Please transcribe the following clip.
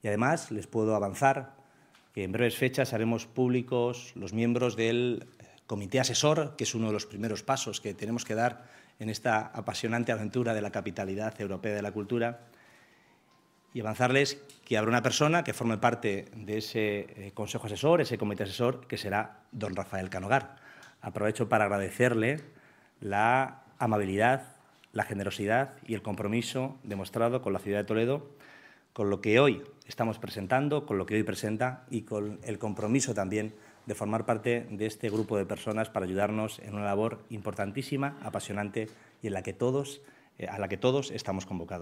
Y además les puedo avanzar que en breves fechas haremos públicos los miembros del Comité Asesor, que es uno de los primeros pasos que tenemos que dar en esta apasionante aventura de la capitalidad europea de la cultura, y avanzarles que habrá una persona que forme parte de ese Consejo Asesor, ese Comité Asesor, que será don Rafael Canogar. Aprovecho para agradecerle la amabilidad, la generosidad y el compromiso demostrado con la ciudad de Toledo, con lo que hoy estamos presentando, con lo que hoy presenta y con el compromiso también de formar parte de este grupo de personas para ayudarnos en una labor importantísima, apasionante y a la que todos estamos convocados.